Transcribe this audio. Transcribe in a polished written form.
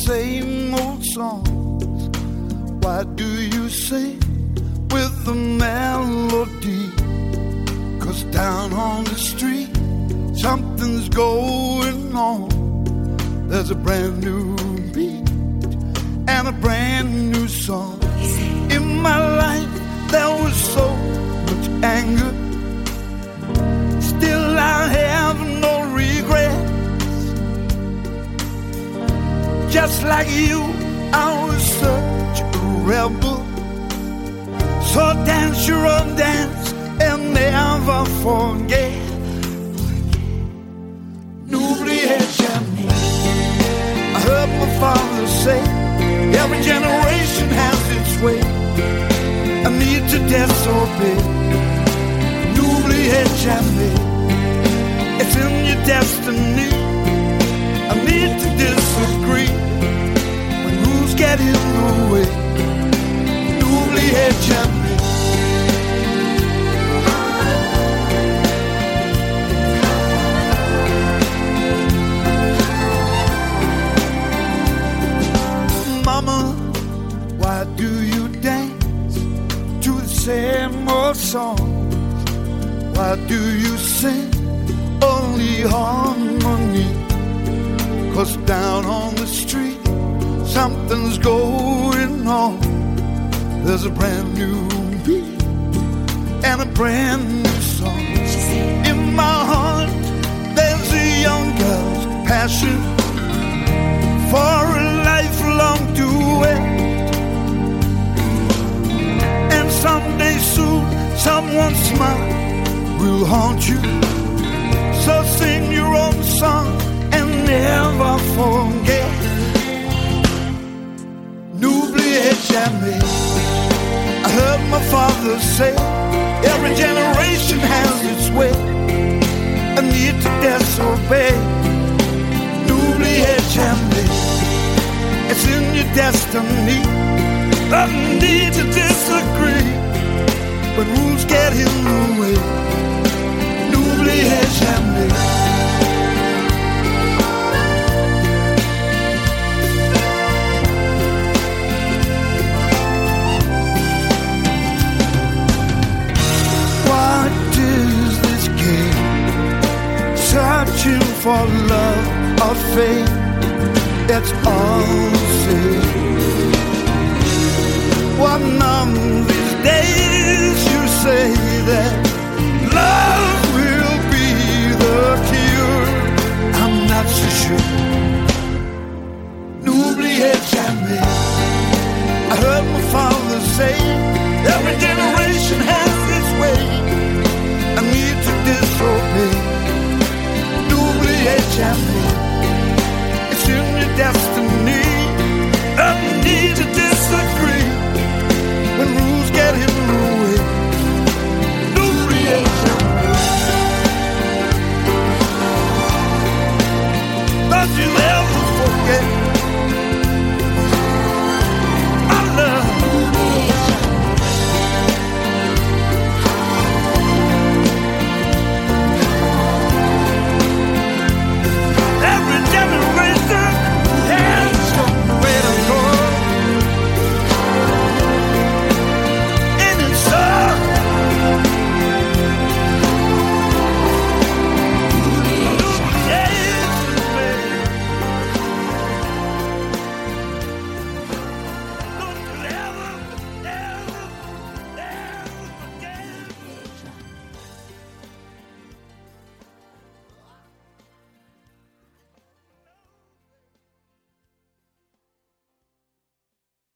same old songs? Why do you sing with the melody? 'Cause down on the street something's going on. There's a brand new beat and a brand new song. In my life there was so much anger, still I have no regrets. Just like you, I was such a rebel. So dance your own dance and never forget. N'oubliez jamais. I heard my father say, every generation has its way. I need to disobey. N'oubliez jamais. It's in your destiny. I need to disagree when rules get in the way. N'oubliez jamais. Mama, why do you dance to the same old songs? Why do you sing only harmony? 'Cause down on the street something's going on. There's a brand new beat and a brand new song. In my heart there's a young girl's passion for a lifelong duet. And someday soon someone's smile will haunt you. So sing your own song and never forget. N'oubliez jamais. I heard my father say, every generation has its way. I need to disobey. N'oubliez jamais. It's in your destiny. I need to disagree when rules get in the way. N'oubliez jamais. What is this game? Searching for love or fate? That's all the same. One of these days you say that love will be the cure. I'm not so sure. N'oubliez jamais. I heard my father say, every generation has its way. I need to disobey. N'oubliez jamais. It's in your destiny.